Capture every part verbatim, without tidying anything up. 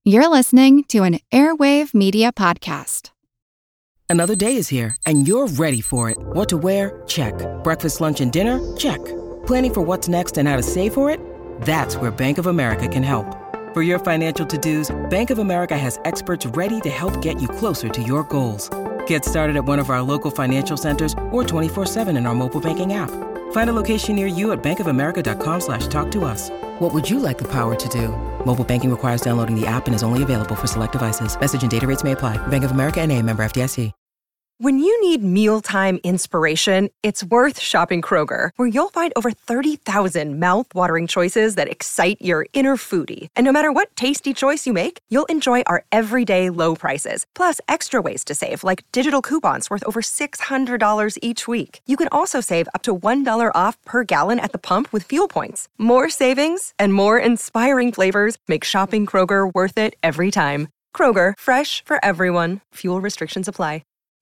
You're listening to an Airwave Media Podcast. Another day is here, and you're ready for it. What to wear? Check. Breakfast, lunch, and dinner? Check. Planning for what's next and how to save for it? That's where Bank of America can help. For your financial to-dos, Bank of America has experts ready to help get you closer to your goals. Get started at one of our local financial centers or twenty-four seven in our mobile banking app. Find a location near you at bankofamerica.com slash talk to us. What would you like the power to do? Mobile banking requires downloading the app and is only available for select devices. Message and data rates may apply. Bank of America N A, member F D I C. When you need mealtime inspiration, it's worth shopping Kroger, where you'll find over thirty thousand mouth-watering choices that excite your inner foodie. And no matter what tasty choice you make, you'll enjoy our everyday low prices, plus extra ways to save, like digital coupons worth over six hundred dollars each week. You can also save up to one dollar off per gallon at the pump with fuel points. More savings and more inspiring flavors make shopping Kroger worth it every time. Kroger, fresh for everyone. Fuel restrictions apply.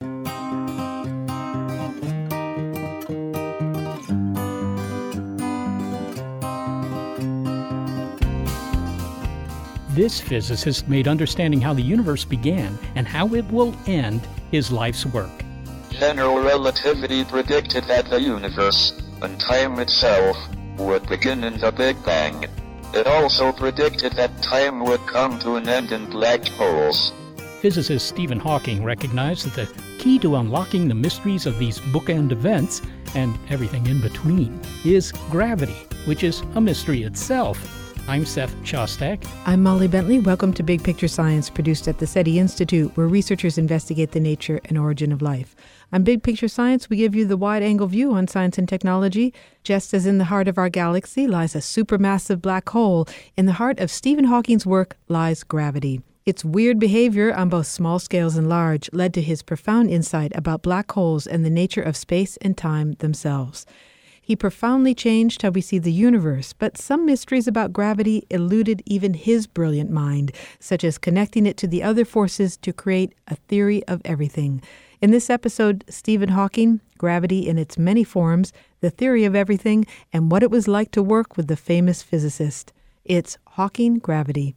This physicist made understanding how the universe began and how it will end his life's work. General relativity predicted that the universe, and time itself, would begin in the Big Bang. It also predicted that time would come to an end in black holes. Physicist Stephen Hawking recognized that the key to unlocking the mysteries of these bookend events, and everything in between, is gravity, which is a mystery itself. I'm Seth Shostak. I'm Molly Bentley. Welcome to Big Picture Science, produced at the SETI Institute, where researchers investigate the nature and origin of life. On Big Picture Science, we give you the wide-angle view on science and technology. Just as in the heart of our galaxy lies a supermassive black hole, in the heart of Stephen Hawking's work lies gravity. Its weird behavior on both small scales and large led to his profound insight about black holes and the nature of space and time themselves. He profoundly changed how we see the universe, but some mysteries about gravity eluded even his brilliant mind, such as connecting it to the other forces to create a theory of everything. In this episode, Stephen Hawking, gravity in its many forms, the theory of everything, and what it was like to work with the famous physicist. It's Hawking Gravity.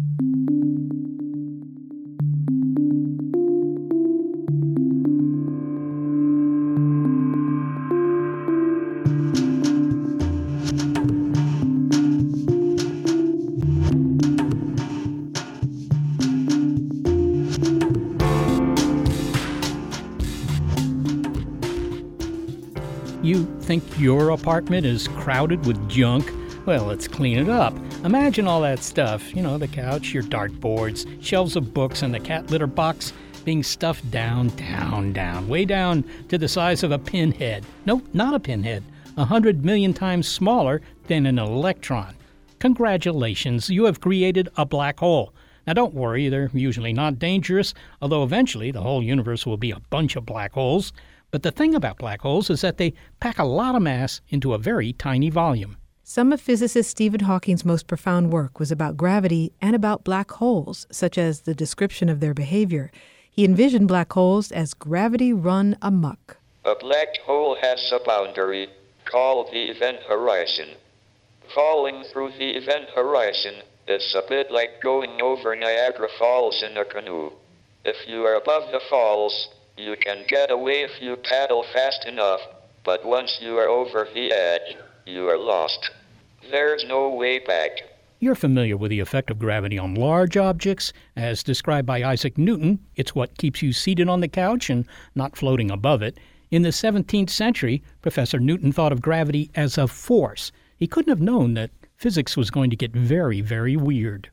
You think your apartment is crowded with junk? Well, let's clean it up. Imagine all that stuff, you know, the couch, your dartboards, shelves of books, and the cat litter box being stuffed down, down, down, way down to the size of a pinhead. No, not a pinhead. A hundred million times smaller than an electron. Congratulations, you have created a black hole. Now don't worry, they're usually not dangerous, although eventually the whole universe will be a bunch of black holes. But the thing about black holes is that they pack a lot of mass into a very tiny volume. Some of physicist Stephen Hawking's most profound work was about gravity and about black holes, such as the description of their behavior. He envisioned black holes as gravity run amok. A black hole has a boundary, called the event horizon. Falling through the event horizon is a bit like going over Niagara Falls in a canoe. If you are above the falls, you can get away if you paddle fast enough, but once you are over the edge, you are lost. There's no way back. You're familiar with the effect of gravity on large objects. As described by Isaac Newton, it's what keeps you seated on the couch and not floating above it. In the seventeenth century, Professor Newton thought of gravity as a force. He couldn't have known that physics was going to get very, very weird.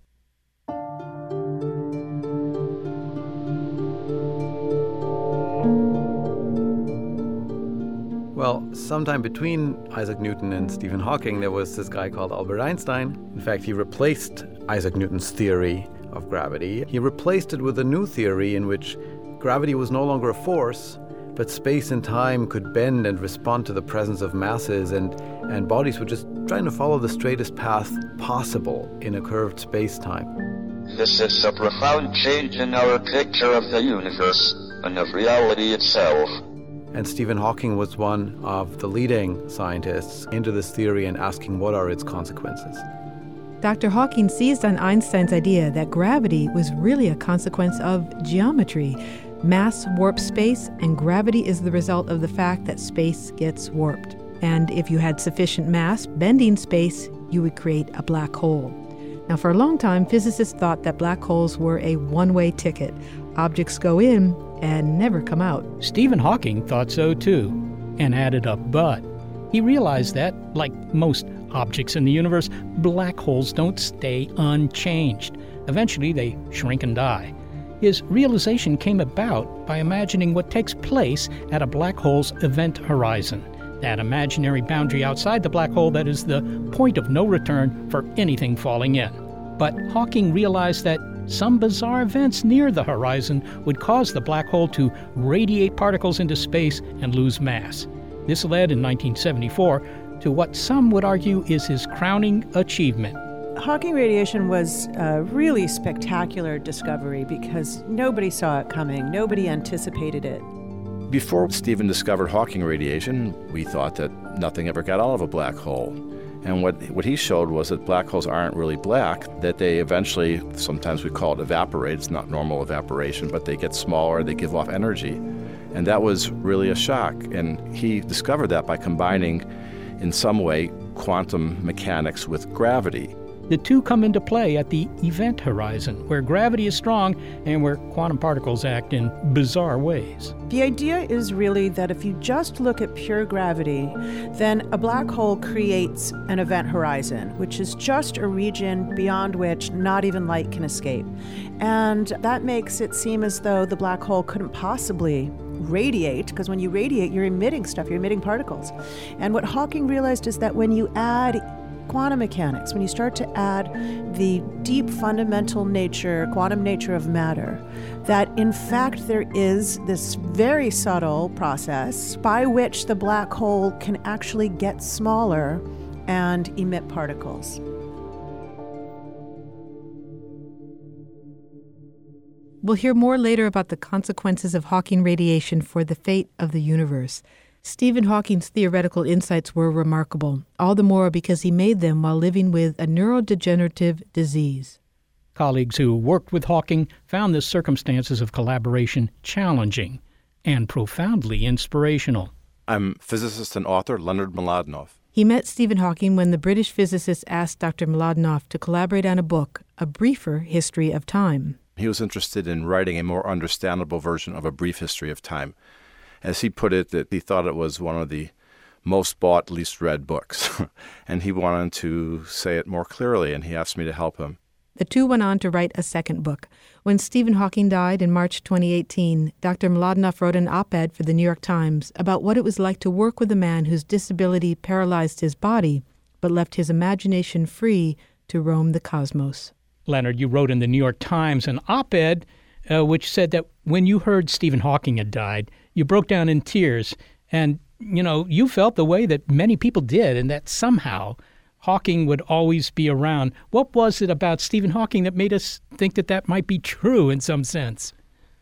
Well, sometime between Isaac Newton and Stephen Hawking, there was this guy called Albert Einstein. In fact, he replaced Isaac Newton's theory of gravity. He replaced it with a new theory in which gravity was no longer a force, but space and time could bend and respond to the presence of masses, and, and bodies were just trying to follow the straightest path possible in a curved space-time. This is a profound change in our picture of the universe and of reality itself. And Stephen Hawking was one of the leading scientists into this theory and asking what are its consequences. Doctor Hawking seized on Einstein's idea that gravity was really a consequence of geometry. Mass warps space, and gravity is the result of the fact that space gets warped. And if you had sufficient mass bending space, you would create a black hole. Now, for a long time, physicists thought that black holes were a one-way ticket. Objects go in and never come out. Stephen Hawking thought so too, and added a but. He realized that, like most objects in the universe, black holes don't stay unchanged. Eventually, they shrink and die. His realization came about by imagining what takes place at a black hole's event horizon, that imaginary boundary outside the black hole that is the point of no return for anything falling in. But Hawking realized that some bizarre events near the horizon would cause the black hole to radiate particles into space and lose mass. This led in nineteen seventy-four to what some would argue is his crowning achievement. Hawking radiation was a really spectacular discovery because nobody saw it coming. Nobody anticipated it. Before Stephen discovered Hawking radiation, we thought that nothing ever got out of a black hole. And what, what he showed was that black holes aren't really black, that they eventually, sometimes we call it evaporate, it's not normal evaporation, but they get smaller, they give off energy. And that was really a shock. And he discovered that by combining, in some way, quantum mechanics with gravity. The two come into play at the event horizon, where gravity is strong and where quantum particles act in bizarre ways. The idea is really that if you just look at pure gravity, then a black hole creates an event horizon, which is just a region beyond which not even light can escape. And that makes it seem as though the black hole couldn't possibly radiate, because when you radiate, you're emitting stuff, you're emitting particles. And what Hawking realized is that when you add quantum mechanics, when you start to add the deep fundamental nature, quantum nature of matter, that in fact there is this very subtle process by which the black hole can actually get smaller and emit particles. We'll hear more later about the consequences of Hawking radiation for the fate of the universe. Stephen Hawking's theoretical insights were remarkable, all the more because he made them while living with a neurodegenerative disease. Colleagues who worked with Hawking found the circumstances of collaboration challenging and profoundly inspirational. I'm physicist and author Leonard Mlodinow. He met Stephen Hawking when the British physicist asked Doctor Mlodinow to collaborate on a book, A Briefer History of Time. He was interested in writing a more understandable version of A Brief History of Time. As he put it, that he thought it was one of the most bought, least read books. And he wanted to say it more clearly, and he asked me to help him. The two went on to write a second book. When Stephen Hawking died in March twenty eighteen, Doctor Mlodinow wrote an op-ed for the New York Times about what it was like to work with a man whose disability paralyzed his body, but left his imagination free to roam the cosmos. Leonard, you wrote in the New York Times an op-ed uh, which said that when you heard Stephen Hawking had died, you broke down in tears, and, you know, you felt the way that many people did, and that somehow Hawking would always be around. What was it about Stephen Hawking that made us think that that might be true in some sense?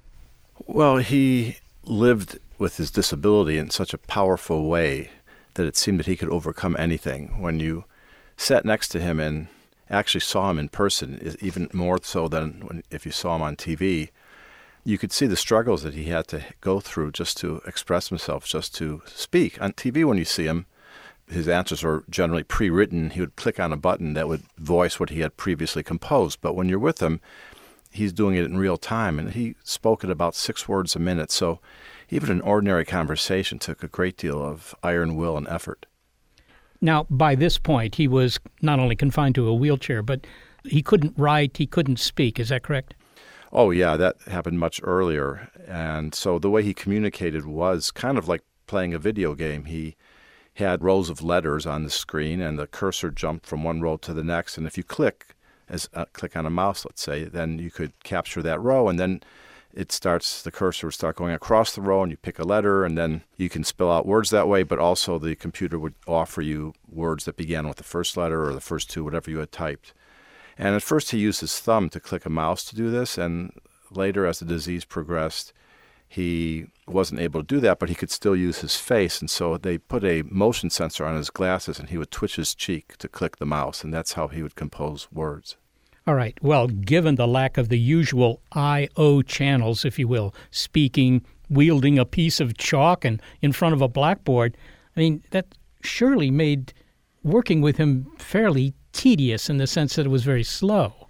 Well, he lived with his disability in such a powerful way that it seemed that he could overcome anything. When you sat next to him and actually saw him in person, even more so than when, if you saw him on T V, you could see the struggles that he had to go through just to express himself, just to speak. On T V, when you see him, his answers are generally pre-written. He would click on a button that would voice what he had previously composed. But when you're with him, he's doing it in real time, and he spoke at about six words a minute. So even an ordinary conversation took a great deal of iron will and effort. Now, by this point, he was not only confined to a wheelchair, but he couldn't write, he couldn't speak. Is that correct? Oh, yeah, that happened much earlier. And so the way he communicated was kind of like playing a video game. He had rows of letters on the screen, and the cursor jumped from one row to the next. And if you click, as uh, click on a mouse, let's say, then you could capture that row, and then it starts, the cursor would start going across the row, and you pick a letter, and then you can spell out words that way, but also the computer would offer you words that began with the first letter or the first two, whatever you had typed. And at first he used his thumb to click a mouse to do this, and later as the disease progressed, he wasn't able to do that, but he could still use his face. And so they put a motion sensor on his glasses, and he would twitch his cheek to click the mouse, and that's how he would compose words. All right. Well, given the lack of the usual I O channels, if you will, speaking, wielding a piece of chalk and in front of a blackboard, I mean, that surely made working with him fairly tedious in the sense that it was very slow.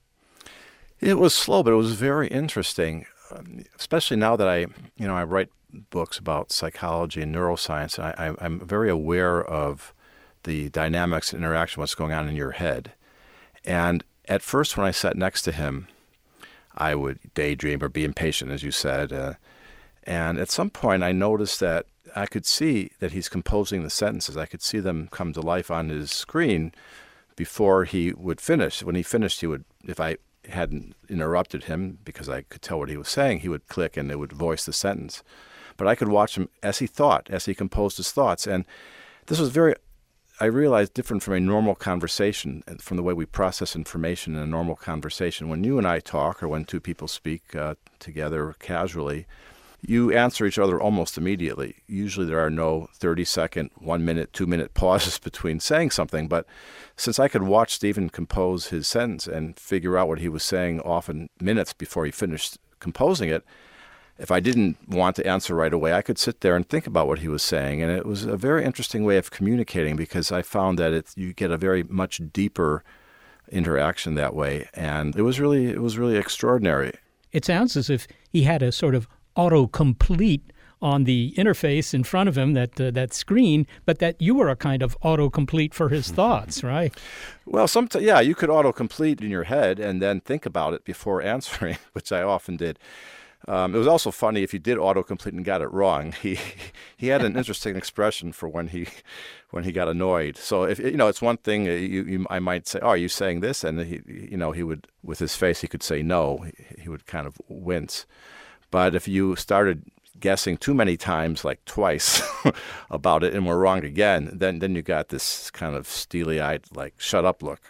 It was slow, but it was very interesting, especially now that I, you know, I write books about psychology and neuroscience. And I, I'm very aware of the dynamics and interaction, what's going on in your head. And at first, when I sat next to him, I would daydream or be impatient, as you said. Uh, and at some point, I noticed that I could see that he's composing the sentences. I could see them come to life on his screen before he would finish. When he finished, he would, if I hadn't interrupted him because I could tell what he was saying, he would click and it would voice the sentence. But I could watch him as he thought, as he composed his thoughts. And this was very, I realized, different from a normal conversation, from the way we process information in a normal conversation. When you and I talk, or when two people speak uh, together casually, you answer each other almost immediately. Usually there are no thirty-second, one-minute, two-minute pauses between saying something. But since I could watch Stephen compose his sentence and figure out what he was saying often minutes before he finished composing it, if I didn't want to answer right away, I could sit there and think about what he was saying. And it was a very interesting way of communicating because I found that it, you get a very much deeper interaction that way. And it was really, it was really extraordinary. It sounds as if he had a sort of autocomplete on the interface in front of him, that uh, that screen, but that you were a kind of autocomplete for his thoughts, right? Well, sometimes, yeah, you could autocomplete in your head and then think about it before answering, which I often did. Um, it was also funny if you did autocomplete and got it wrong. He he had an interesting expression for when he when he got annoyed. So if you know, it's one thing you, you I might say, "Oh, are you saying this?" And he you know he would, with his face, he could say no. He, he would kind of wince. But if you started guessing too many times, like twice, about it, and were wrong again, then then you got this kind of steely-eyed, like, shut up look.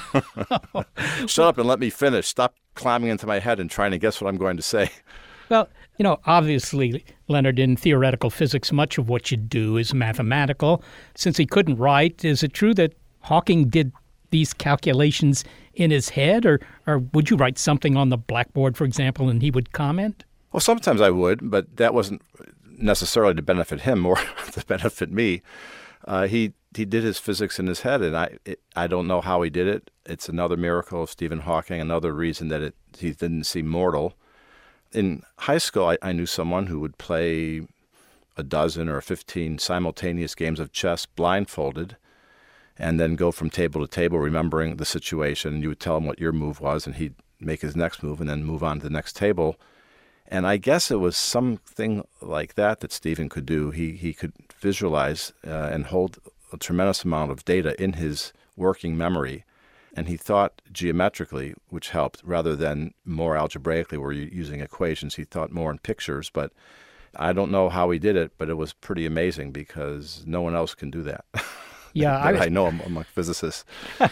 Shut up and let me finish. Stop climbing into my head and trying to guess what I'm going to say. Well, you know, obviously, Leonard, in theoretical physics, much of what you do is mathematical. Since he couldn't write, is it true that Hawking did these calculations in his head, or, or would you write something on the blackboard, for example, and he would comment? Well, sometimes I would, but that wasn't necessarily to benefit him, more to benefit me. Uh, he he did his physics in his head, and I it, I don't know how he did it. It's another miracle of Stephen Hawking, another reason that it he didn't seem mortal. In high school, I, I knew someone who would play a dozen or fifteen simultaneous games of chess blindfolded, and then go from table to table remembering the situation. And you would tell him what your move was, and he'd make his next move and then move on to the next table. And I guess it was something like that that Stephen could do. He he could visualize uh, and hold a tremendous amount of data in his working memory. And he thought geometrically, which helped, rather than more algebraically where you're using equations. He thought more in pictures. But I don't know how he did it, but it was pretty amazing because no one else can do that. Yeah, I, I, I know among physicists.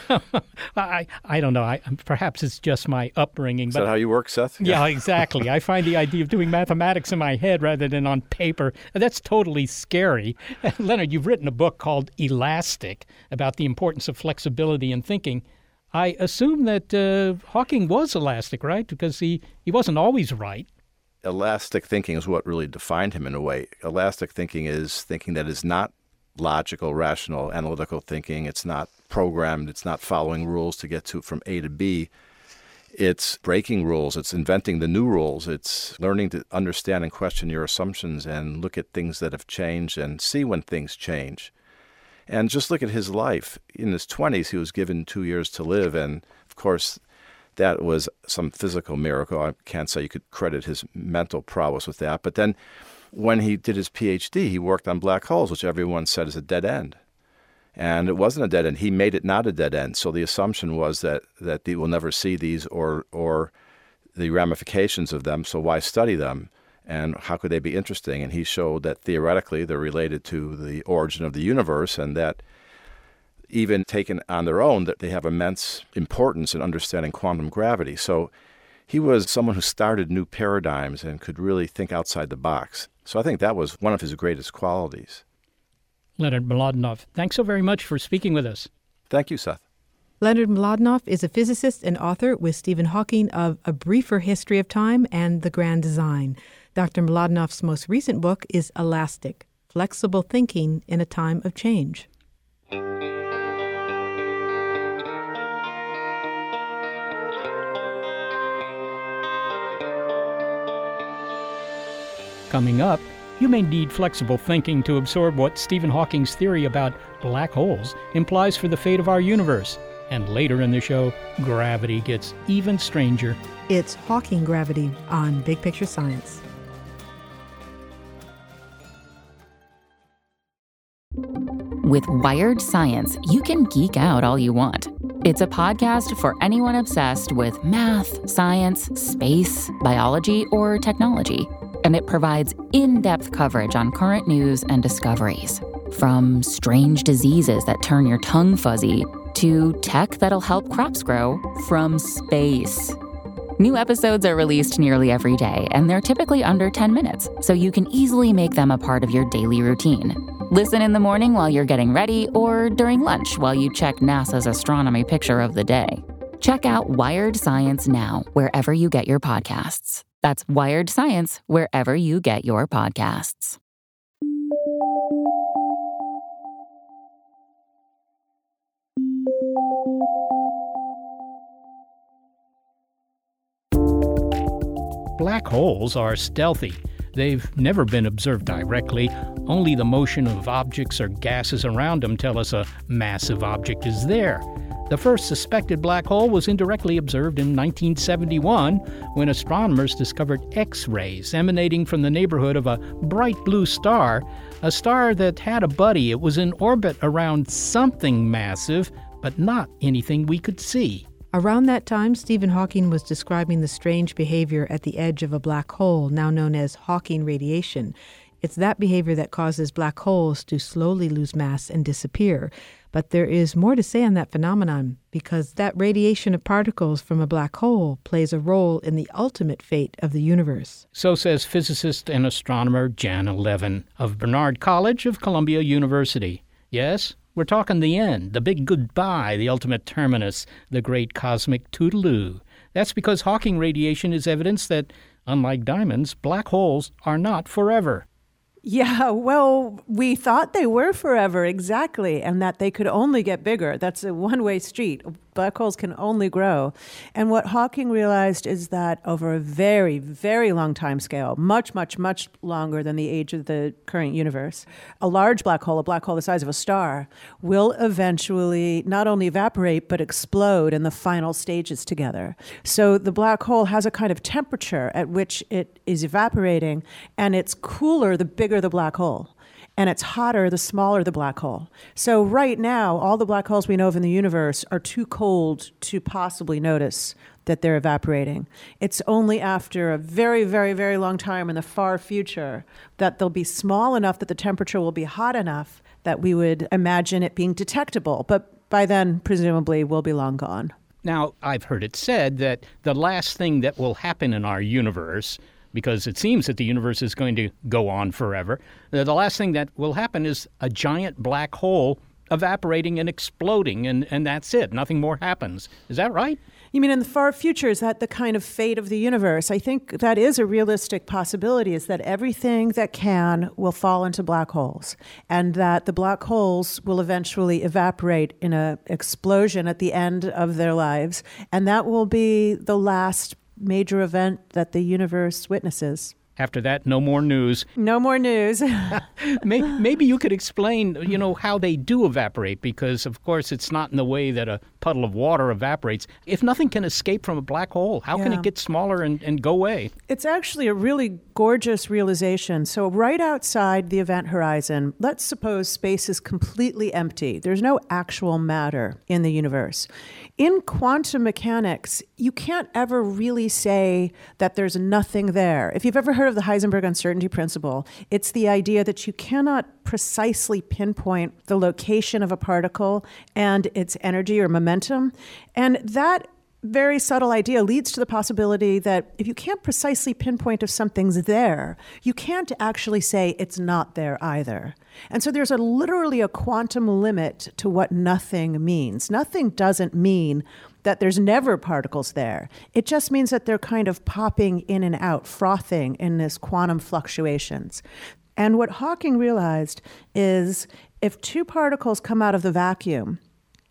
I I don't know. I, perhaps it's just my upbringing. Is but that how you work, Seth? Yeah, exactly. I find the idea of doing mathematics in my head rather than on paper, that's totally scary. Leonard, you've written a book called Elastic about the importance of flexibility in thinking. I assume that uh, Hawking was elastic, right? Because he, he wasn't always right. Elastic thinking is what really defined him in a way. Elastic thinking is thinking that is not logical, rational, analytical thinking. It's not programmed. It's not following rules to get to from A to B. It's breaking rules. It's inventing the new rules. It's learning to understand and question your assumptions and look at things that have changed and see when things change. And just look at his life. In his twenties, he was given two years to live. And, of course, that was some physical miracle. I can't say you could credit his mental prowess with that. But then when he did his P H D, he worked on black holes, which everyone said is a dead end. And it wasn't a dead end. He made it not a dead end. So the assumption was that, that we'll never see these or or the ramifications of them, so why study them? And how could they be interesting? And he showed that theoretically they're related to the origin of the universe, and that even taken on their own, that they have immense importance in understanding quantum gravity. So he was someone who started new paradigms and could really think outside the box. So I think that was one of his greatest qualities. Leonard Mlodinow, thanks so very much for speaking with us. Thank you, Seth. Leonard Mlodinow is a physicist and author with Stephen Hawking of A Briefer History of Time and The Grand Design. Doctor Mlodinow's most recent book is Elastic, Flexible Thinking in a Time of Change. Coming up, you may need flexible thinking to absorb what Stephen Hawking's theory about black holes implies for the fate of our universe. And later in the show, gravity gets even stranger. It's Hawking Gravity on Big Picture Science. With Wired Science, you can geek out all you want. It's a podcast for anyone obsessed with math, science, space, biology, or technology. And it provides in-depth coverage on current news and discoveries. From strange diseases that turn your tongue fuzzy to tech that'll help crops grow from space. New episodes are released nearly every day, and they're typically under ten minutes, so you can easily make them a part of your daily routine. Listen in the morning while you're getting ready or during lunch while you check NASA's astronomy picture of the day. Check out Wired Science now, wherever you get your podcasts. That's Wired Science, wherever you get your podcasts. Black holes are stealthy. They've never been observed directly. Only the motion of objects or gases around them tell us a massive object is there. The first suspected black hole was indirectly observed in nineteen seventy-one when astronomers discovered X-rays emanating from the neighborhood of a bright blue star, a star that had a buddy. It was in orbit around something massive, but not anything we could see. Around that time, Stephen Hawking was describing the strange behavior at the edge of a black hole, now known as Hawking radiation. It's that behavior that causes black holes to slowly lose mass and disappear. But there is more to say on that phenomenon, because that radiation of particles from a black hole plays a role in the ultimate fate of the universe. So says physicist and astronomer Janna Levin of Barnard College of Columbia University. Yes, we're talking the end, the big goodbye, the ultimate terminus, the great cosmic toodaloo. That's because Hawking radiation is evidence that, unlike diamonds, black holes are not forever. Yeah, well, we thought they were forever, exactly, and that they could only get bigger. That's a one-way street. Black holes can only grow. And what Hawking realized is that over a very, very long time scale, much, much, much longer than the age of the current universe, a large black hole, a black hole the size of a star, will eventually not only evaporate, but explode in the final stages together. So the black hole has a kind of temperature at which it is evaporating, and it's cooler the bigger the black hole. And it's hotter the smaller the black hole. So right now, all the black holes we know of in the universe are too cold to possibly notice that they're evaporating. It's only after a very, very, very long time in the far future that they'll be small enough that the temperature will be hot enough that we would imagine it being detectable. But by then, presumably, we'll be long gone. Now, I've heard it said that the last thing that will happen in our universe, because it seems that the universe is going to go on forever, the last thing that will happen is a giant black hole evaporating and exploding, and, and that's it. Nothing more happens. Is that right? You mean in the far future, is that the kind of fate of the universe? I think that is a realistic possibility, is that everything that can will fall into black holes, and that the black holes will eventually evaporate in an explosion at the end of their lives, and that will be the last major event that the universe witnesses. After that, no more news. No more news. Maybe you could explain, you know, how they do evaporate, because, of course, it's not in the way that a puddle of water evaporates. If nothing can escape from a black hole, how yeah. can it get smaller and, and go away? It's actually a really gorgeous realization. So right outside the event horizon, let's suppose space is completely empty. There's no actual matter in the universe. In quantum mechanics, you can't ever really say that there's nothing there. If you've ever heard of the Heisenberg uncertainty principle, it's the idea that you cannot precisely pinpoint the location of a particle and its energy or momentum. And that very subtle idea leads to the possibility that if you can't precisely pinpoint if something's there, you can't actually say it's not there either. And so there's a literally a quantum limit to what nothing means. Nothing doesn't mean that there's never particles there. It just means that they're kind of popping in and out, frothing in this quantum fluctuations. And what Hawking realized is if two particles come out of the vacuum,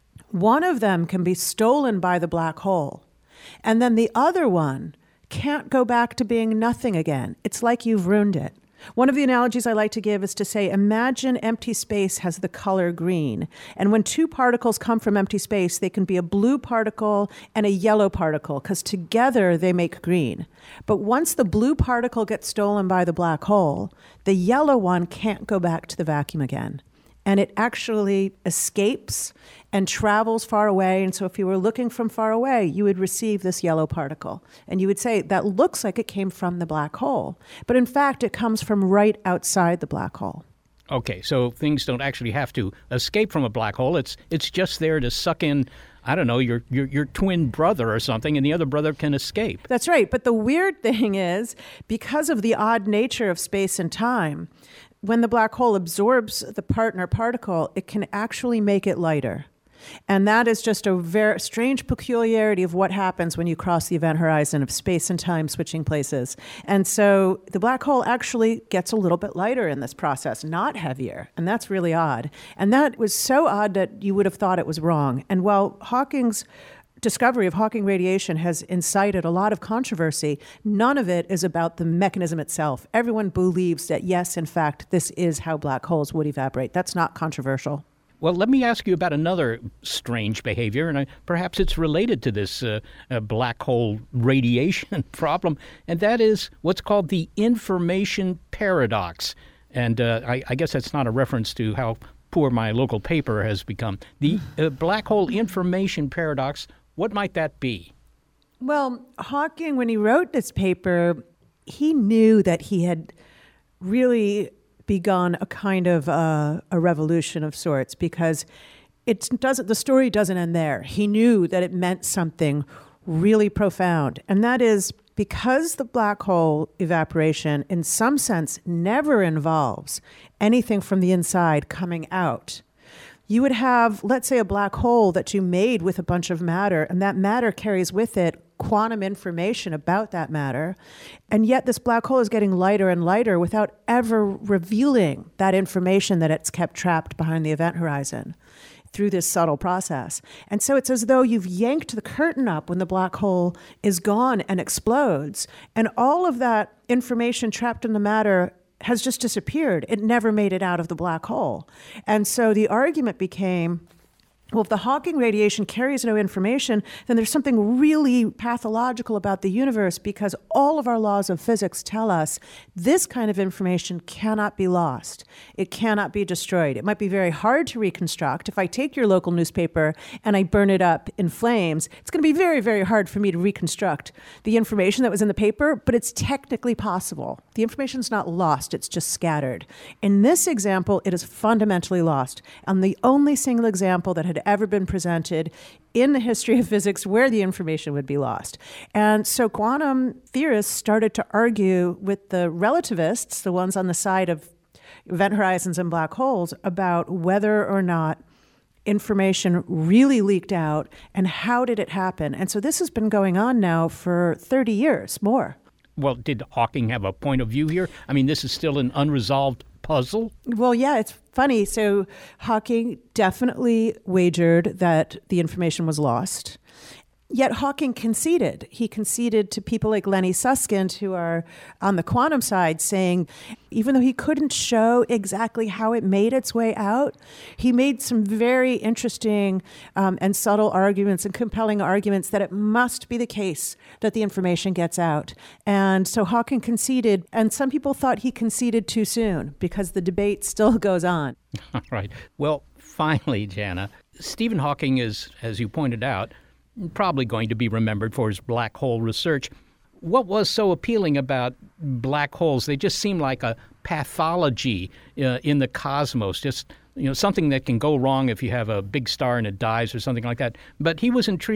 one of them can be stolen by the black hole, and then the other one can't go back to being nothing again. It's like you've ruined it. One of the analogies I like to give is to say, imagine empty space has the color green. And when two particles come from empty space, they can be a blue particle and a yellow particle, because together they make green. But once the blue particle gets stolen by the black hole, the yellow one can't go back to the vacuum again. And it actually escapes and travels far away. And so if you were looking from far away, you would receive this yellow particle. And you would say, that looks like it came from the black hole. But in fact, it comes from right outside the black hole. Okay, so things don't actually have to escape from a black hole. It's it's just there to suck in, I don't know, your, your, your twin brother or something, and the other brother can escape. That's right. But the weird thing is, because of the odd nature of space and time, when the black hole absorbs the partner particle, it can actually make it lighter. And that is just a very strange peculiarity of what happens when you cross the event horizon of space and time switching places. And so the black hole actually gets a little bit lighter in this process, not heavier. And that's really odd. And that was so odd that you would have thought it was wrong. And while Hawking's discovery of Hawking radiation has incited a lot of controversy, none of it is about the mechanism itself. Everyone believes that, yes, in fact, this is how black holes would evaporate. That's not controversial. Well, let me ask you about another strange behavior, and uh, perhaps it's related to this uh, uh, black hole radiation problem, and that is what's called the information paradox. And uh, I, I guess that's not a reference to how poor my local paper has become. The uh, black hole information paradox, what might that be? Well, Hawking, when he wrote this paper, he knew that he had really begun a kind of uh, a revolution of sorts, because it doesn't. The story doesn't end there. He knew that it meant something really profound, and that is because the black hole evaporation, in some sense, never involves anything from the inside coming out. You would have, let's say, a black hole that you made with a bunch of matter, and that matter carries with it quantum information about that matter, and yet this black hole is getting lighter and lighter without ever revealing that information that it's kept trapped behind the event horizon through this subtle process. And so it's as though you've yanked the curtain up when the black hole is gone and explodes, and all of that information trapped in the matter has just disappeared. It never made it out of the black hole. And so the argument became, well, if the Hawking radiation carries no information, then there's something really pathological about the universe, because all of our laws of physics tell us this kind of information cannot be lost. It cannot be destroyed. It might be very hard to reconstruct. If I take your local newspaper and I burn it up in flames, it's going to be very, very hard for me to reconstruct the information that was in the paper, but it's technically possible. The information's not lost, it's just scattered. In this example, it is fundamentally lost. And the only single example that had ever been presented in the history of physics where the information would be lost. And so quantum theorists started to argue with the relativists, the ones on the side of event horizons and black holes, about whether or not information really leaked out and how did it happen. And so this has been going on now for thirty years, more. Well, did Hawking have a point of view here? I mean, this is still an unresolved puzzle? Well, yeah, it's funny. So Hawking definitely wagered that the information was lost. Yet Hawking conceded. He conceded to people like Lenny Susskind, who are on the quantum side, saying even though he couldn't show exactly how it made its way out, he made some very interesting um, and subtle arguments and compelling arguments that it must be the case that the information gets out. And so Hawking conceded, and some people thought he conceded too soon because the debate still goes on. All right. Well, finally, Jana, Stephen Hawking is, as you pointed out, probably going to be remembered for his black hole research. What was so appealing about black holes? They just seem like a pathology uh, in the cosmos, just you know something that can go wrong if you have a big star and it dies or something like that. But he was intrigued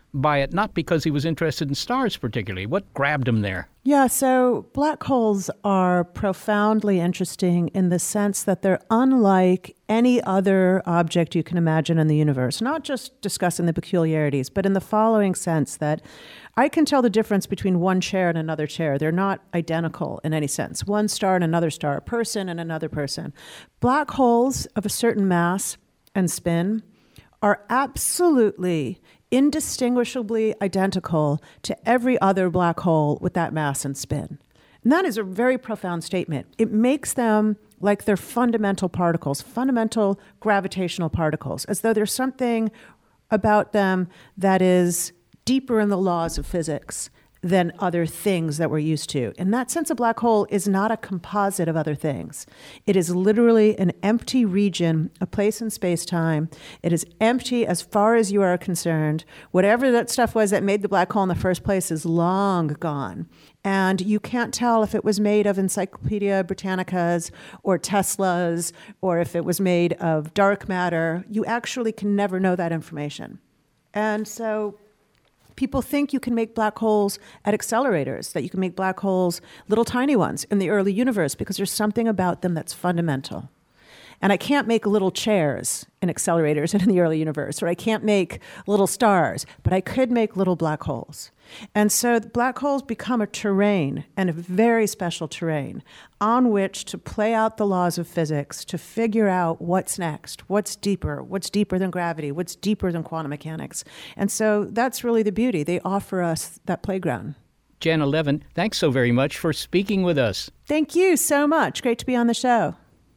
by it, not because he was interested in stars particularly. What grabbed him there? Yeah, so black holes are profoundly interesting in the sense that they're unlike any other object you can imagine in the universe, not just discussing the peculiarities, but in the following sense that I can tell the difference between one chair and another chair. They're not identical in any sense. One star and another star, a person and another person. Black holes of a certain mass and spin are absolutely indistinguishably identical to every other black hole with that mass and spin. And that is a very profound statement. It makes them like they're fundamental particles, fundamental gravitational particles, as though there's something about them that is deeper in the laws of physics than other things that we're used to. In that sense, a black hole is not a composite of other things. It is literally an empty region, a place in space-time. It is empty as far as you are concerned. Whatever that stuff was that made the black hole in the first place is long gone. And you can't tell if it was made of Encyclopedia Britannicas or Teslas, or if it was made of dark matter. You actually can never know that information. And so people think you can make black holes at accelerators, that you can make black holes, little tiny ones, in the early universe, because there's something about them that's fundamental. And I can't make little chairs in accelerators in the early universe, or I can't make little stars, but I could make little black holes. And so black holes become a terrain, and a very special terrain, on which to play out the laws of physics, to figure out what's next, what's deeper, what's deeper than gravity, what's deeper than quantum mechanics. And so that's really the beauty. They offer us that playground. Jana Levin, thanks so very much for speaking with us. Thank you so much. Great to be on the show.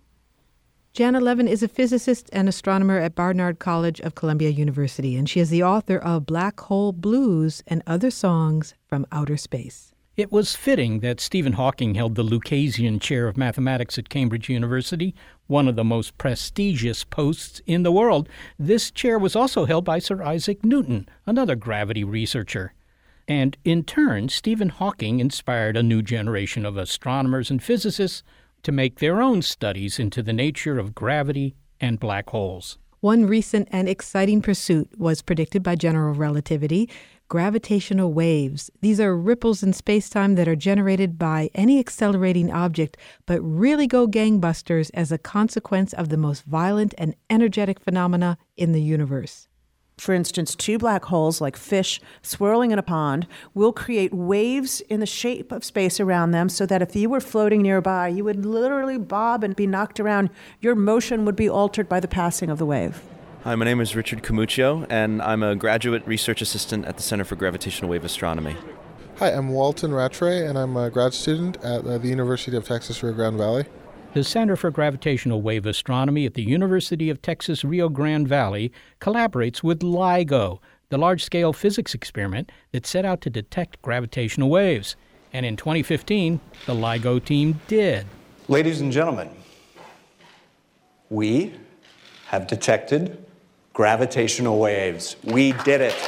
Jana Levin is a physicist and astronomer at Barnard College of Columbia University, and she is the author of Black Hole Blues and Other Songs from Outer Space. It was fitting that Stephen Hawking held the Lucasian Chair of Mathematics at Cambridge University, one of the most prestigious posts in the world. This chair was also held by Sir Isaac Newton, another gravity researcher. And in turn, Stephen Hawking inspired a new generation of astronomers and physicists to make their own studies into the nature of gravity and black holes. One recent and exciting pursuit was predicted by general relativity: gravitational waves. These are ripples in space-time that are generated by any accelerating object, but really go gangbusters as a consequence of the most violent and energetic phenomena in the universe. For instance, two black holes, like fish swirling in a pond, will create waves in the shape of space around them, so that if you were floating nearby, you would literally bob and be knocked around. Your motion would be altered by the passing of the wave. Hi, my name is Richard Camuccio, and I'm a graduate research assistant at the Center for Gravitational Wave Astronomy. Hi, I'm Walton Rattray, and I'm a grad student at uh, the University of Texas Rio Grande Valley. The Center for Gravitational Wave Astronomy at the University of Texas Rio Grande Valley collaborates with LIGO, the large-scale physics experiment that set out to detect gravitational waves. And in twenty fifteen, the LIGO team did. Ladies and gentlemen, we have detected gravitational waves. We did it.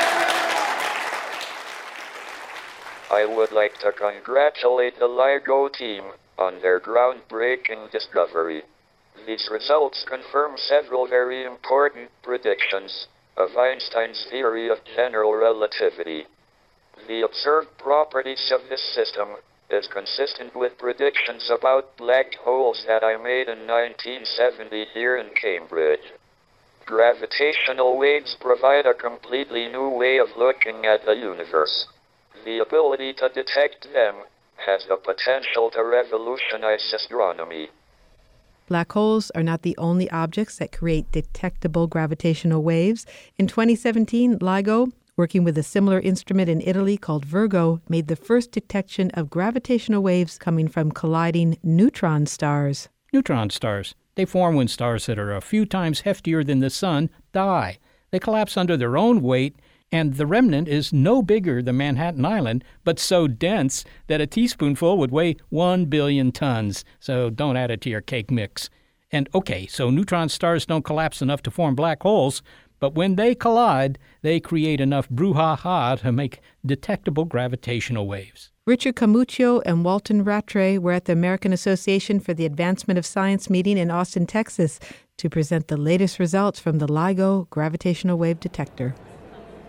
I would like to congratulate the LIGO team on their groundbreaking discovery. These results confirm several very important predictions of Einstein's theory of general relativity. The observed properties of this system is consistent with predictions about black holes that I made in nineteen seventy here in Cambridge. Gravitational waves provide a completely new way of looking at the universe. The ability to detect them has the potential to revolutionize astronomy. Black holes are not the only objects that create detectable gravitational waves. In twenty seventeen, LIGO, working with a similar instrument in Italy called Virgo, made the first detection of gravitational waves coming from colliding neutron stars. Neutron stars. They form when stars that are a few times heftier than the sun die. They collapse under their own weight, and the remnant is no bigger than Manhattan Island, but so dense that a teaspoonful would weigh one billion tons. So don't add it to your cake mix. And okay, so neutron stars don't collapse enough to form black holes, but when they collide, they create enough brouhaha to make detectable gravitational waves. Richard Camuccio and Walton Rattray were at the American Association for the Advancement of Science meeting in Austin, Texas, to present the latest results from the LIGO gravitational wave detector.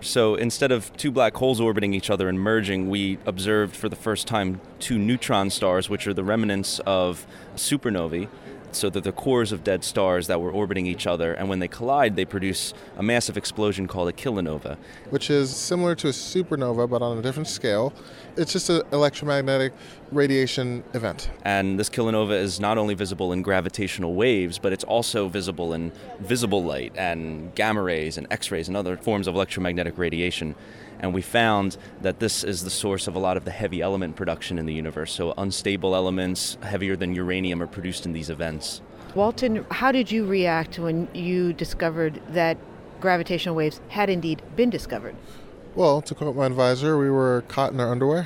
So instead of two black holes orbiting each other and merging, we observed for the first time two neutron stars, which are the remnants of supernovae. So they're the cores of dead stars that were orbiting each other, and when they collide, they produce a massive explosion called a kilonova. Which is similar to a supernova, but on a different scale. It's just an electromagnetic radiation event. And this kilonova is not only visible in gravitational waves, but it's also visible in visible light and gamma rays and X-rays and other forms of electromagnetic radiation. And we found that this is the source of a lot of the heavy element production in the universe. So unstable elements, heavier than uranium, are produced in these events. Walton, how did you react when you discovered that gravitational waves had indeed been discovered? Well, to quote my advisor, we were caught in our underwear.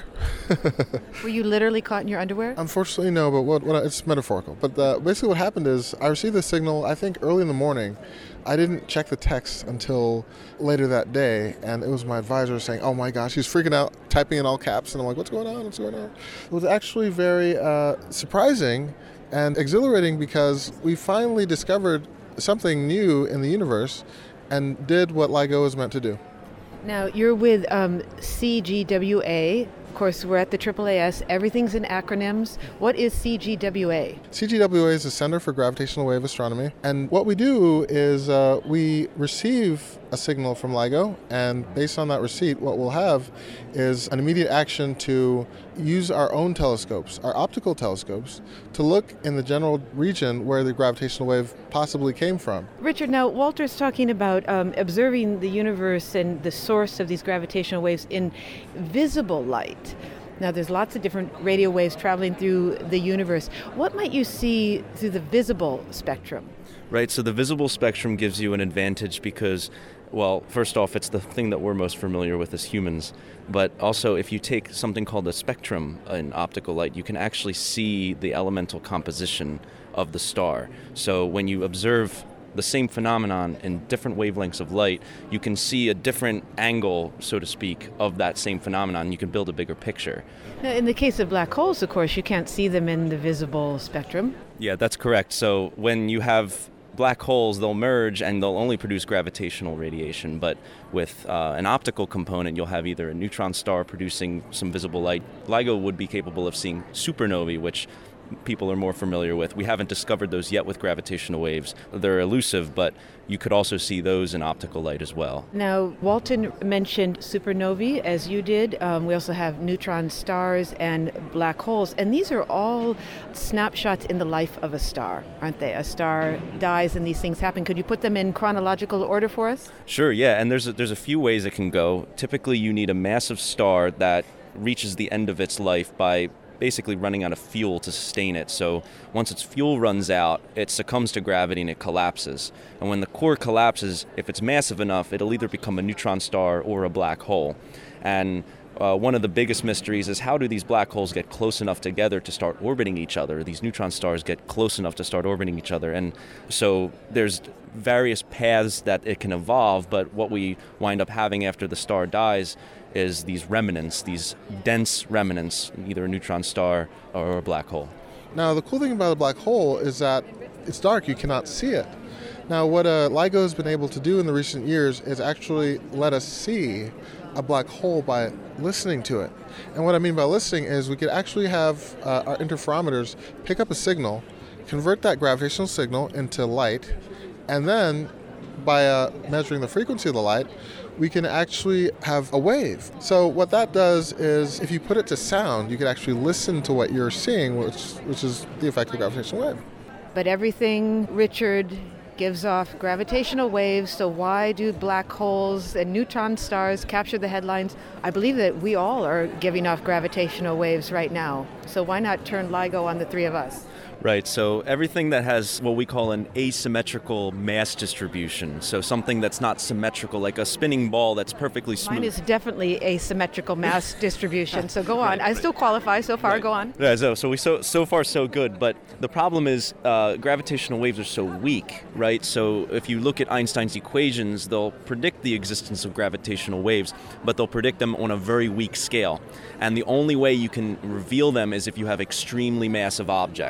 Were you literally caught in your underwear? Unfortunately, no, but what, what it's metaphorical. But uh, basically what happened is I received the signal, I think, early in the morning. I didn't check the text until later that day, and it was my advisor saying, oh my gosh, he's freaking out, typing in all caps, and I'm like, what's going on, what's going on? It was actually very uh, surprising and exhilarating because we finally discovered something new in the universe and did what LIGO was meant to do. Now, you're with um, C G W A. Of course, we're at the triple A S. Everything's in acronyms. What is C G W A? C G W A is the Center for Gravitational Wave Astronomy. And what we do is uh, we receive a signal from LIGO, and based on that receipt, what we'll have is an immediate action to use our own telescopes, our optical telescopes, to look in the general region where the gravitational wave possibly came from. Richard, now Walter's talking about um, observing the universe and the source of these gravitational waves in visible light. Now, there's lots of different radio waves traveling through the universe. What might you see through the visible spectrum? Right, so the visible spectrum gives you an advantage because, well, first off, it's the thing that we're most familiar with as humans. But also, if you take something called a spectrum in optical light, you can actually see the elemental composition of the star. So when you observe the same phenomenon in different wavelengths of light, you can see a different angle, so to speak, of that same phenomenon. You can build a bigger picture. Now, in the case of black holes, of course, you can't see them in the visible spectrum. Yeah, that's correct. So when you have black holes, they'll merge and they'll only produce gravitational radiation. But with uh, an optical component, you'll have either a neutron star producing some visible light. LIGO would be capable of seeing supernovae, which people are more familiar with. We haven't discovered those yet with gravitational waves. They're elusive, but you could also see those in optical light as well. Now, Walton mentioned supernovae, as you did. Um, we also have neutron stars and black holes, and these are all snapshots in the life of a star, aren't they? A star dies and these things happen. Could you put them in chronological order for us? Sure, yeah, and there's a, there's a few ways it can go. Typically, you need a massive star that reaches the end of its life by basically running out of fuel to sustain it. So once its fuel runs out, it succumbs to gravity and it collapses. And when the core collapses, if it's massive enough, it'll either become a neutron star or a black hole. And uh, one of the biggest mysteries is how do these black holes get close enough together to start orbiting each other? These neutron stars get close enough to start orbiting each other. And so there's various paths that it can evolve, but what we wind up having after the star dies is these remnants, these dense remnants, either a neutron star or a black hole. Now, the cool thing about a black hole is that it's dark, you cannot see it. Now, what uh, LIGO has been able to do in the recent years is actually let us see a black hole by listening to it. And what I mean by listening is we could actually have uh, our interferometers pick up a signal, convert that gravitational signal into light, and then by uh, measuring the frequency of the light, we can actually have a wave. So what that does is if you put it to sound, you can actually listen to what you're seeing, which which is the effect of the gravitational wave. But everything, Richard, gives off gravitational waves, so why do black holes and neutron stars capture the headlines? I believe that we all are giving off gravitational waves right now, so why not turn LIGO on the three of us? Right, so everything that has what we call an asymmetrical mass distribution, so something that's not symmetrical, like a spinning ball that's perfectly smooth. Mine is definitely asymmetrical mass distribution, so go on. I still qualify so far, right. Go on. Yeah, so, so we so so far so good, but the problem is uh, gravitational waves are so weak, right? So if you look at Einstein's equations, they'll predict the existence of gravitational waves, but they'll predict them on a very weak scale. And the only way you can reveal them is if you have extremely massive objects.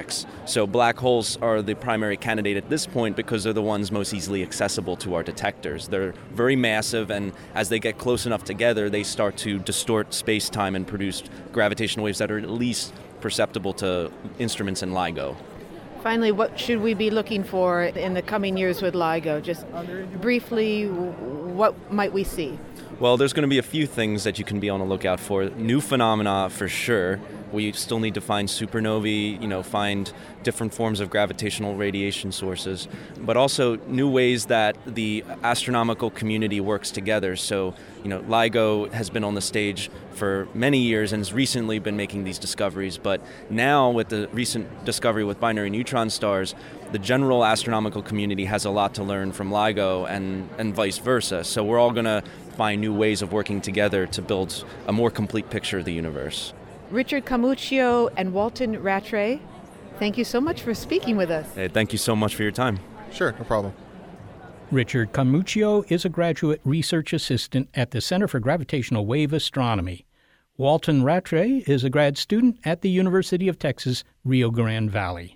So black holes are the primary candidate at this point because they're the ones most easily accessible to our detectors. They're very massive, and as they get close enough together, they start to distort space-time and produce gravitational waves that are at least perceptible to instruments in LIGO. Finally, what should we be looking for in the coming years with LIGO? Just briefly, what might we see? Well, there's going to be a few things that you can be on the lookout for. New phenomena, for sure. We still need to find supernovae, you know, find different forms of gravitational radiation sources, but also new ways that the astronomical community works together. So, you know, LIGO has been on the stage for many years and has recently been making these discoveries, but now with the recent discovery with binary neutron stars, the general astronomical community has a lot to learn from LIGO and, and vice versa. So we're all going to find new ways of working together to build a more complete picture of the universe. Richard Camuccio and Walton Rattray, thank you so much for speaking with us. Hey, thank you so much for your time. Sure, no problem. Richard Camuccio is a graduate research assistant at the Center for Gravitational Wave Astronomy. Walton Rattray is a grad student at the University of Texas, Rio Grande Valley.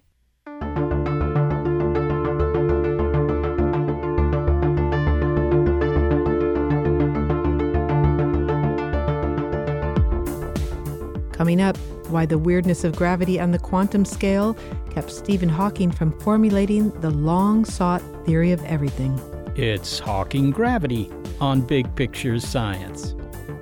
Coming up, why the weirdness of gravity on the quantum scale kept Stephen Hawking from formulating the long-sought theory of everything. It's Hawking Gravity on Big Picture Science.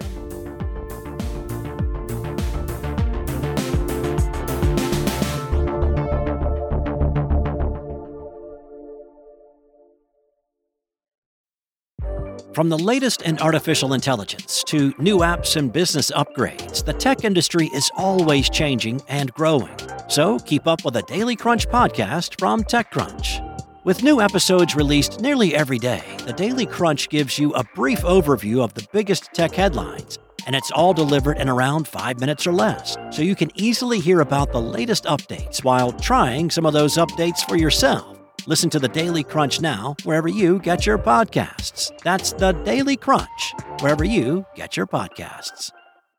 From the latest in artificial intelligence to new apps and business upgrades, the tech industry is always changing and growing. So keep up with the Daily Crunch podcast from TechCrunch. With new episodes released nearly every day, the Daily Crunch gives you a brief overview of the biggest tech headlines, and it's all delivered in around five minutes or less, so you can easily hear about the latest updates while trying some of those updates for yourself. Listen to the Daily Crunch now, wherever you get your podcasts. That's the Daily Crunch, wherever you get your podcasts.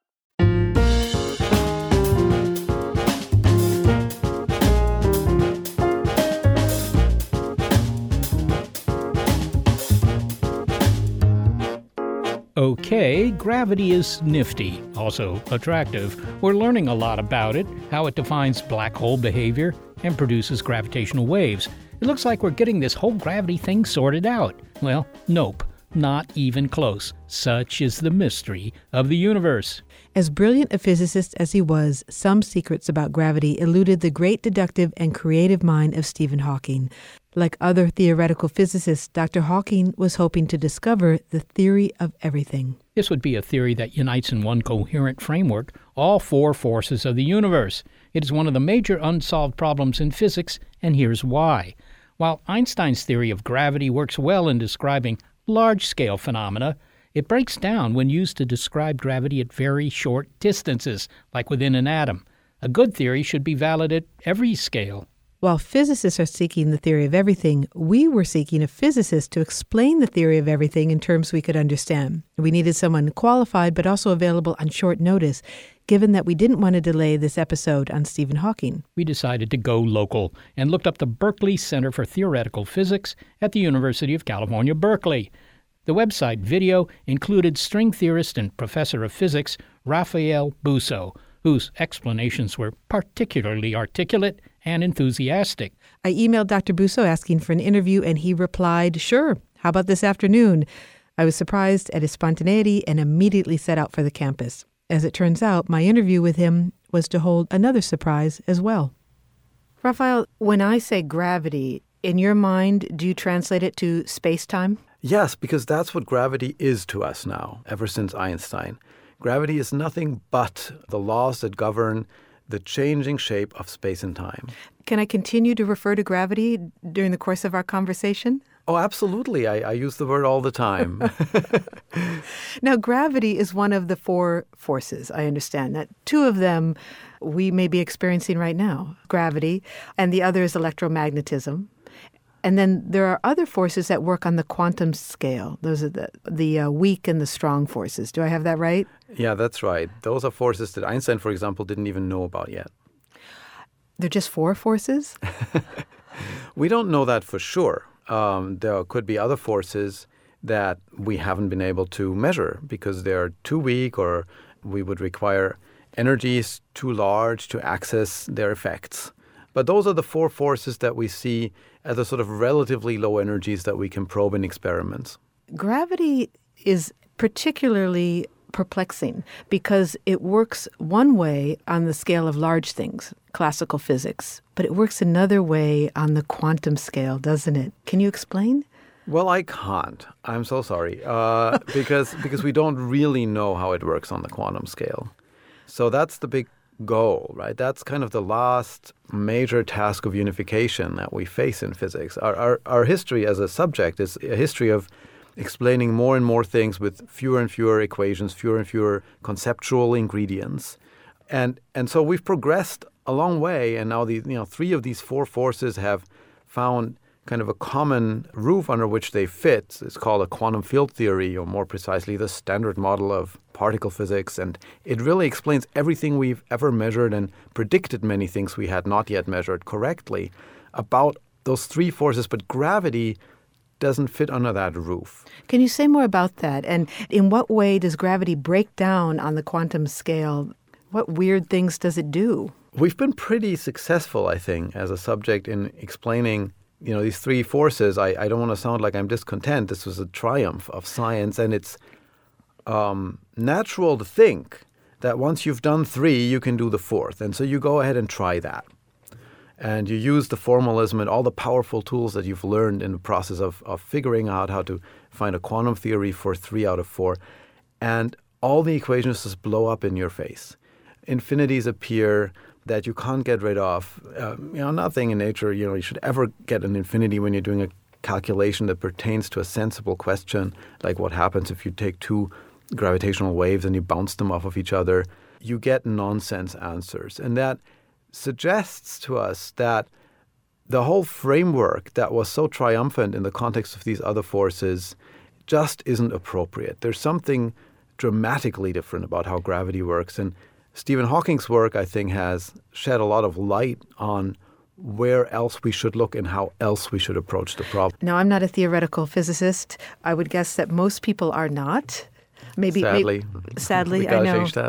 Okay, gravity is nifty, also attractive. We're learning a lot about it, how it defines black hole behavior and produces gravitational waves. It looks like we're getting this whole gravity thing sorted out. Well, nope, not even close. Such is the mystery of the universe. As brilliant a physicist as he was, some secrets about gravity eluded the great deductive and creative mind of Stephen Hawking. Like other theoretical physicists, Doctor Hawking was hoping to discover the theory of everything. This would be a theory that unites in one coherent framework all four forces of the universe. It is one of the major unsolved problems in physics, and here's why. While Einstein's theory of gravity works well in describing large-scale phenomena, it breaks down when used to describe gravity at very short distances, like within an atom. A good theory should be valid at every scale. While physicists are seeking the theory of everything, we were seeking a physicist to explain the theory of everything in terms we could understand. We needed someone qualified but also available on short notice, given that we didn't want to delay this episode on Stephen Hawking. We decided to go local and looked up the Berkeley Center for Theoretical Physics at the University of California, Berkeley. The website video included string theorist and professor of physics Raphael Busso, whose explanations were particularly articulate and enthusiastic. I emailed Doctor Busso asking for an interview, and he replied, "Sure, how about this afternoon?" I was surprised at his spontaneity and immediately set out for the campus. As it turns out, my interview with him was to hold another surprise as well. Raphael, when I say gravity, in your mind, do you translate it to space-time? Yes, because that's what gravity is to us now, ever since Einstein. Gravity is nothing but the laws that govern the changing shape of space and time. Can I continue to refer to gravity during the course of our conversation? Oh, absolutely. I, I use the word all the time. Now, gravity is one of the four forces, I understand. That two of them we may be experiencing right now, gravity, and the other is electromagnetism. And then there are other forces that work on the quantum scale. Those are the, the uh, weak and the strong forces. Do I have that right? Yeah, that's right. Those are forces that Einstein, for example, didn't even know about yet. They're just four forces? We don't know that for sure. Um, there could be other forces that we haven't been able to measure because they're too weak, or we would require energies too large to access their effects. But those are the four forces that we see as the sort of relatively low energies that we can probe in experiments. Gravity is particularly perplexing because it works one way on the scale of large things, classical physics, but it works another way on the quantum scale, doesn't it? Can you explain? Well, I can't. I'm so sorry. Uh, because because we don't really know how it works on the quantum scale. So that's the big goal, right? That's kind of the last major task of unification that we face in physics. Our, our, our history as a subject is a history of explaining more and more things with fewer and fewer equations, fewer and fewer conceptual ingredients. And and so we've progressed a long way, and now the you know three of these four forces have found kind of a common roof under which they fit. It's called a quantum field theory, or more precisely, the standard model of particle physics. And it really explains everything we've ever measured and predicted many things we had not yet measured correctly about those three forces. But gravity doesn't fit under that roof. Can you say more about that? And in what way does gravity break down on the quantum scale? What weird things does it do? We've been pretty successful, I think, as a subject in explaining you know, these three forces. I, I don't want to sound like I'm discontent. This was a triumph of science, and it's um, natural to think that once you've done three, you can do the fourth. And so you go ahead and try that. And you use the formalism and all the powerful tools that you've learned in the process of, of figuring out how to find a quantum theory for three out of four. And all the equations just blow up in your face. Infinities appear that you can't get rid of. Uh, you know, nothing in nature, you know, you should ever get an infinity when you're doing a calculation that pertains to a sensible question, like what happens if you take two gravitational waves and you bounce them off of each other. You get nonsense answers. And that suggests to us that the whole framework that was so triumphant in the context of these other forces just isn't appropriate. There's something dramatically different about how gravity works. And Stephen Hawking's work, I think, has shed a lot of light on where else we should look and how else we should approach the problem. Now, I'm not a theoretical physicist. I would guess that most people are not. Maybe, sadly. Maybe, sadly, we gotta I know. change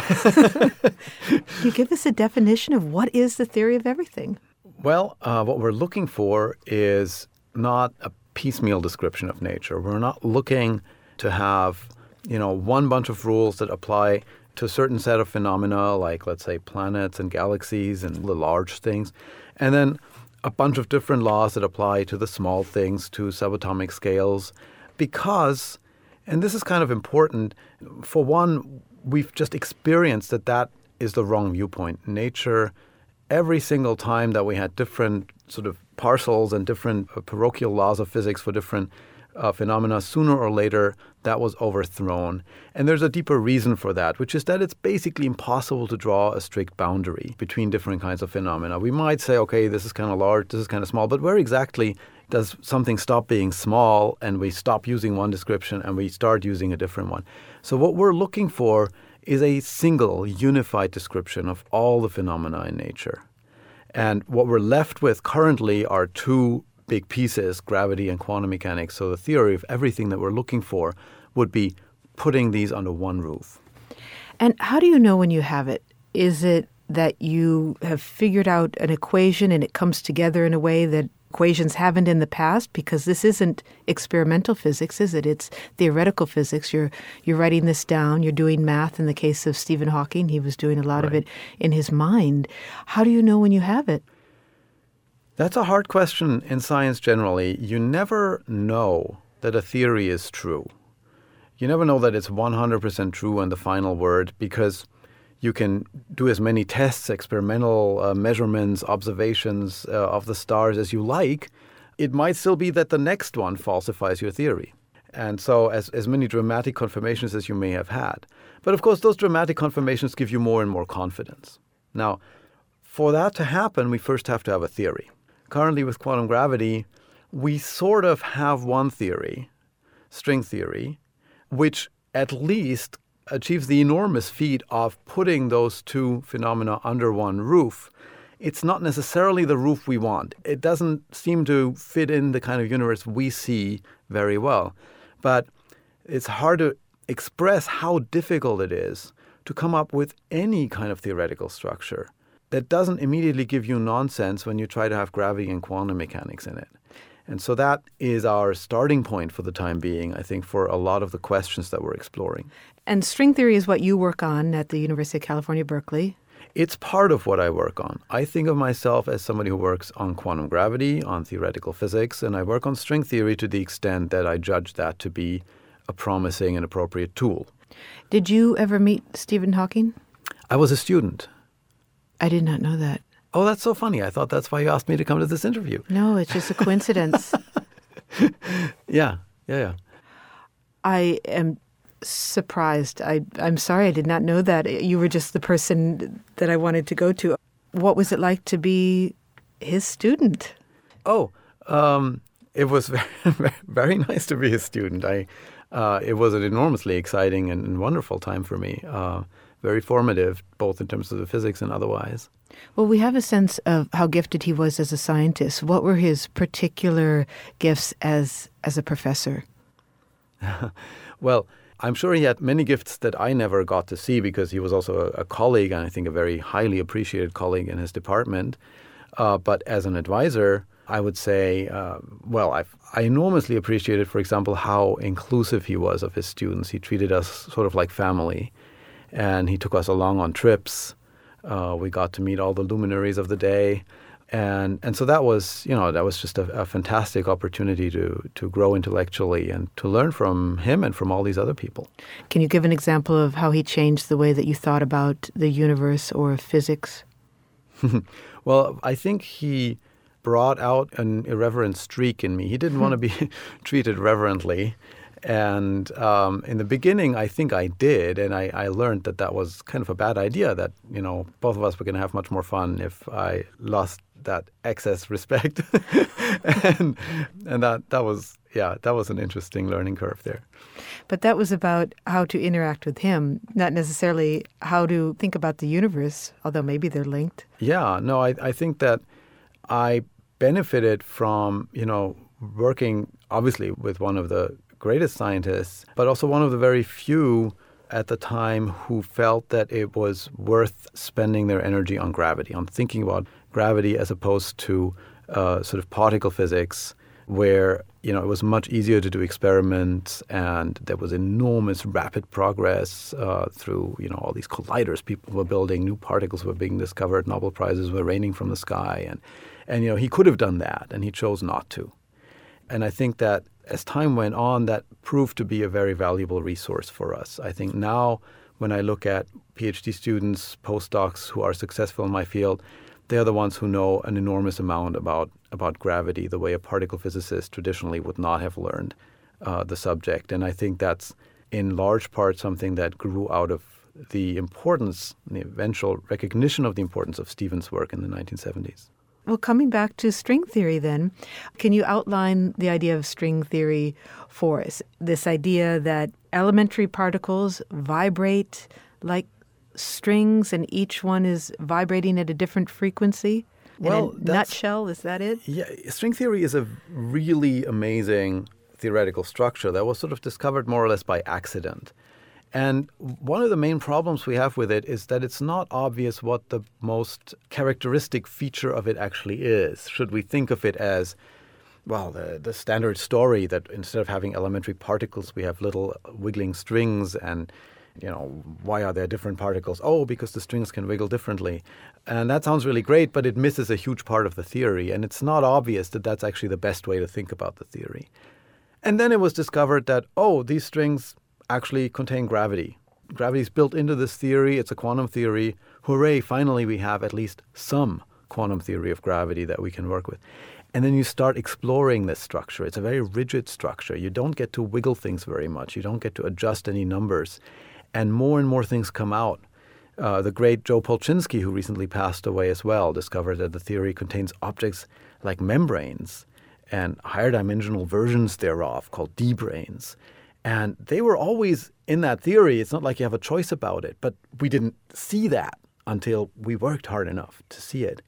that. Can you give us a definition of what is the theory of everything? Well, uh, what we're looking for is not a piecemeal description of nature. We're not looking to have, you know, one bunch of rules that apply to a certain set of phenomena, like, let's say, planets and galaxies and the large things, and then a bunch of different laws that apply to the small things, to subatomic scales, because, and this is kind of important, for one, we've just experienced that that is the wrong viewpoint. Nature, every single time that we had different sort of parcels and different uh, parochial laws of physics for different uh, phenomena, sooner or later that was overthrown. And there's a deeper reason for that, which is that it's basically impossible to draw a strict boundary between different kinds of phenomena. We might say, okay, this is kind of large, this is kind of small, but where exactly does something stop being small and we stop using one description and we start using a different one? So what we're looking for is a single, unified description of all the phenomena in nature. And what we're left with currently are two big pieces, gravity and quantum mechanics. So the theory of everything that we're looking for would be putting these under one roof. And how do you know when you have it? Is it that you have figured out an equation and it comes together in a way that equations haven't in the past? Because this isn't experimental physics, is it? It's theoretical physics. You're you're writing this down. You're doing math. In the case of Stephen Hawking, he was doing a lot right. of it in his mind. How do you know when you have it? That's a hard question in science generally. You never know that a theory is true. You never know that it's one hundred percent true and the final word, because you can do as many tests, experimental uh, measurements, observations uh, of the stars as you like. It might still be that the next one falsifies your theory. And so as, as many dramatic confirmations as you may have had. But of course, those dramatic confirmations give you more and more confidence. Now, for that to happen, we first have to have a theory. Currently with quantum gravity, we sort of have one theory, string theory, which at least achieves the enormous feat of putting those two phenomena under one roof it's not necessarily the roof we want. It doesn't seem to fit in the kind of universe we see very well. But it's hard to express how difficult it is to come up with any kind of theoretical structure that doesn't immediately give you nonsense when you try to have gravity and quantum mechanics in it. And so that is our starting point for the time being, I think, for a lot of the questions that we're exploring. And string theory is what you work on at the University of California, Berkeley. It's part of what I work on. I think of myself as somebody who works on quantum gravity, on theoretical physics, and I work on string theory to the extent that I judge that to be a promising and appropriate tool. Did you ever meet Stephen Hawking? I was a student. I did not know that. Oh, that's so funny. I thought that's why you asked me to come to this interview. No, it's just a coincidence. yeah, yeah, yeah. I am surprised. I, I'm sorry I did not know that. You were just the person that I wanted to go to. What was it like to be his student? Oh, um, it was very, very nice to be his student. I, uh, it was an enormously exciting and, and wonderful time for me. Uh, very formative, both in terms of the physics and otherwise. Well, we have a sense of how gifted he was as a scientist. What were his particular gifts as as a professor? Well, I'm sure he had many gifts that I never got to see because he was also a, a colleague, and I think a very highly appreciated colleague in his department. Uh, but as an advisor, I would say, uh, well, I've, I enormously appreciated, for example, how inclusive he was of his students. He treated us sort of like family, and he took us along on trips. Uh, we got to meet all the luminaries of the day. And and so that was, you know, that was just a, a fantastic opportunity to to grow intellectually and to learn from him and from all these other people. Can you give an example of how he changed the way that you thought about the universe or physics? Well, I think he brought out an irreverent streak in me. He didn't want to be treated reverently. And um, in the beginning, I think I did, and I, I learned that that was kind of a bad idea, that, you know, both of us were going to have much more fun if I lost that excess respect. and and that, that was, yeah, that was an interesting learning curve there. But that was about how to interact with him, not necessarily how to think about the universe, although maybe they're linked. Yeah, no, I, I think that I benefited from, you know, working, obviously, with one of the greatest scientists, but also one of the very few at the time who felt that it was worth spending their energy on gravity, on thinking about gravity as opposed to uh, sort of particle physics, where, you know, it was much easier to do experiments and there was enormous rapid progress uh, through, you know, all these colliders people were building, new particles were being discovered, Nobel Prizes were raining from the sky. And, and, you know, he could have done that and he chose not to. And I think that as time went on, that proved to be a very valuable resource for us. I think now when I look at PhD students, postdocs who are successful in my field, they're the ones who know an enormous amount about, about gravity, the way a particle physicist traditionally would not have learned uh, the subject. And I think that's in large part something that grew out of the importance, the eventual recognition of the importance of Stephen's work in the nineteen seventies. Well, coming back to string theory then, can you outline the idea of string theory for us? This idea that elementary particles vibrate like strings and each one is vibrating at a different frequency? Well, in a nutshell, is that it? Yeah, string theory is a really amazing theoretical structure that was sort of discovered more or less by accident. And one of the main problems we have with it is that it's not obvious what the most characteristic feature of it actually is. Should we think of it as, well, the, the standard story that instead of having elementary particles, we have little wiggling strings and, you know, why are there different particles? Oh, because the strings can wiggle differently. And that sounds really great, but it misses a huge part of the theory. And it's not obvious that that's actually the best way to think about the theory. And then it was discovered that, oh, these strings actually contain gravity. Gravity is built into this theory. It's a quantum theory. Hooray, finally we have at least some quantum theory of gravity that we can work with. And then you start exploring this structure. It's a very rigid structure. You don't get to wiggle things very much. You don't get to adjust any numbers. And more and more things come out. Uh, the great Joe Polchinski, who recently passed away as well, discovered that the theory contains objects like membranes and higher dimensional versions thereof called D-branes. And they were always in that theory. It's not like you have a choice about it, but we didn't see that until we worked hard enough to see it.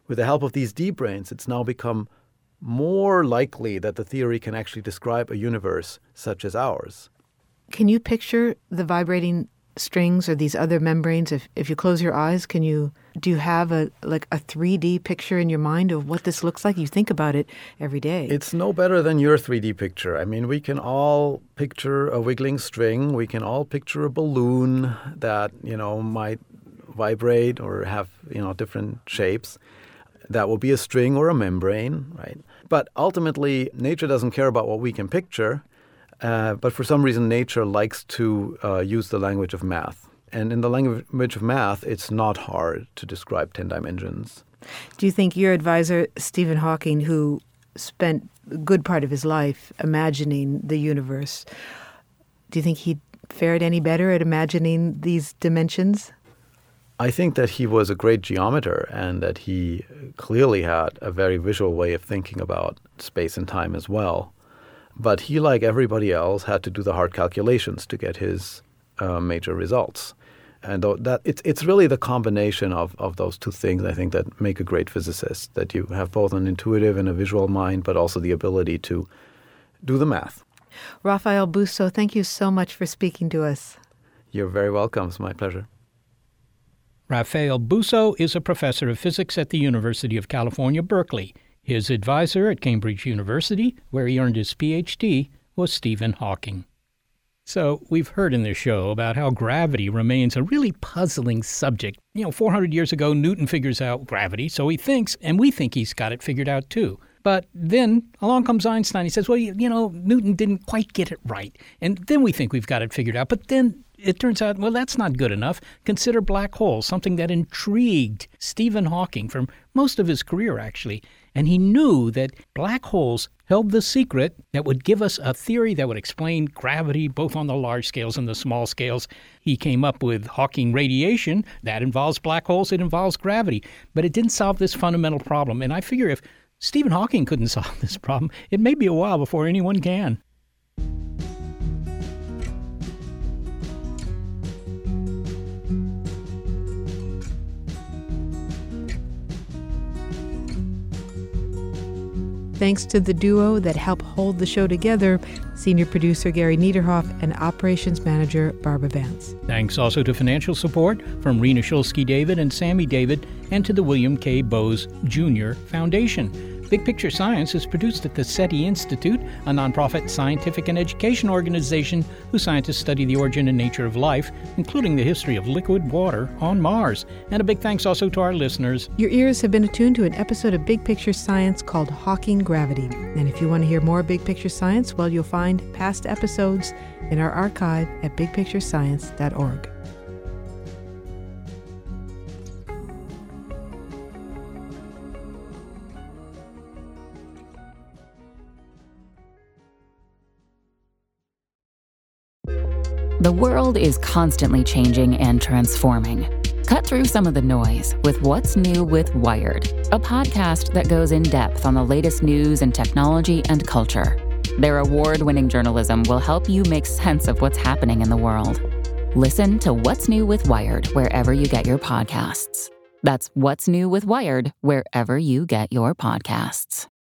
with the help of these deep brains, it's now become more likely that the theory can actually describe a universe such as ours. Can you picture the vibrating strings or these other membranes? If if you close your eyes, can you do you have a like a three D picture in your mind of what this looks like? You think about it every day. It's no better than your three D picture. I mean, we can all picture a wiggling string. We can all picture a balloon that, you know, might vibrate or have, you know, different shapes. That will be a string or a membrane, right? But ultimately, nature doesn't care about what we can picture. Uh, but for some reason, nature likes to uh, use the language of math. And in the language of math, it's not hard to describe ten dimensions. Do you think your advisor, Stephen Hawking, who spent a good part of his life imagining the universe, do you think he fared any better at imagining these dimensions? I think that he was a great geometer and that he clearly had a very visual way of thinking about space and time as well. But he, like everybody else, had to do the hard calculations to get his uh, major results. And that it's it's really the combination of, of those two things, I think, that make a great physicist, that you have both an intuitive and a visual mind, but also the ability to do the math. Raphael Busso, thank you so much for speaking to us. You're very welcome. It's my pleasure. Raphael Busso is a professor of physics at the University of California, Berkeley. His advisor at Cambridge University, where he earned his P H D, was Stephen Hawking. So we've heard in this show about how gravity remains a really puzzling subject. You know, four hundred years ago, Newton figures out gravity, so he thinks, and we think he's got it figured out too. But then along comes Einstein. He says, well, you, you know, Newton didn't quite get it right. And then we think we've got it figured out. But then it turns out, well, that's not good enough. Consider black holes, something that intrigued Stephen Hawking for most of his career, actually. And he knew that black holes held the secret that would give us a theory that would explain gravity both on the large scales and the small scales. He came up with Hawking radiation. That involves black holes. It involves gravity. But it didn't solve this fundamental problem. And I figure if Stephen Hawking couldn't solve this problem, it may be a while before anyone can. Thanks to the duo that help hold the show together, senior producer Gary Niederhoff and operations manager Barbara Vance. Thanks also to financial support from Rena Shulsky-David and Sammy David, and to the William K. Bowes Junior Foundation. Big Picture Science is produced at the SETI Institute, a nonprofit scientific and education organization whose scientists study the origin and nature of life, including the history of liquid water on Mars. And a big thanks also to our listeners. Your ears have been attuned to an episode of Big Picture Science called Hawking Gravity. And if you want to hear more Big Picture Science, well, you'll find past episodes in our archive at big picture science dot org. The world is constantly changing and transforming. Cut through some of the noise with What's New with Wired, a podcast that goes in depth on the latest news and technology and culture. Their award-winning journalism will help you make sense of what's happening in the world. Listen to What's New with Wired wherever you get your podcasts. That's What's New with Wired wherever you get your podcasts.